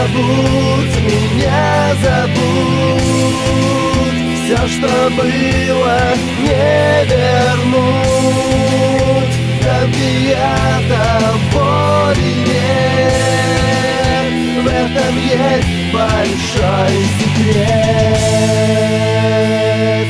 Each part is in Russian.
забудь меня, забудь. Все, что было, не вернуть. Там, где я, там боли нет. В этом есть большой секрет.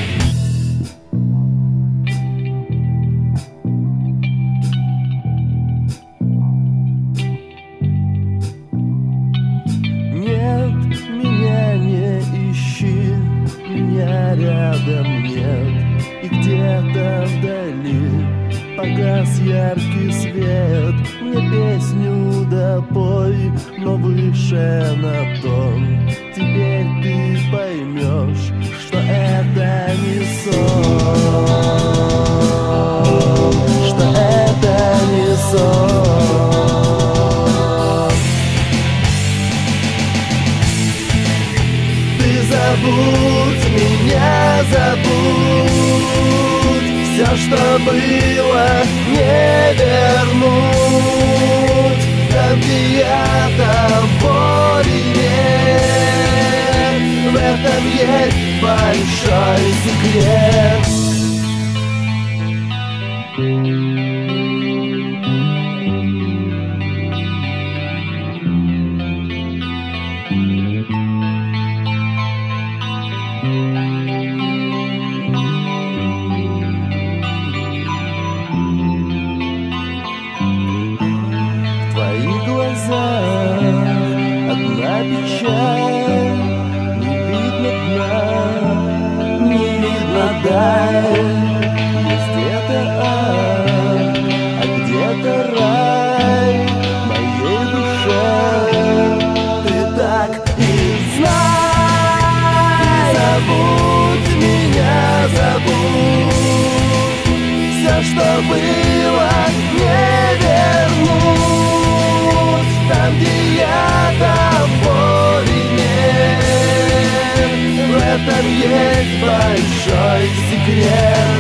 Нет, меня не ищи, меня рядом нет. И где-то вдали погас яркий свет. Мне песню допой, но выше на тон. Теперь ты поймешь, что это не сон, что это не сон. Ты забудь меня, забудь. Все, что было, не вернуть. Там, где я, там боли нет. В этом есть большой секрет. Одна печаль, не видно дна, не видно даль. Есть где-то ад, а где-то рай моей душе. Ты так и знай, забудь меня, забудь. Все, что было, не вернуть. Там, где я, там боли нет. В этом есть большой секрет.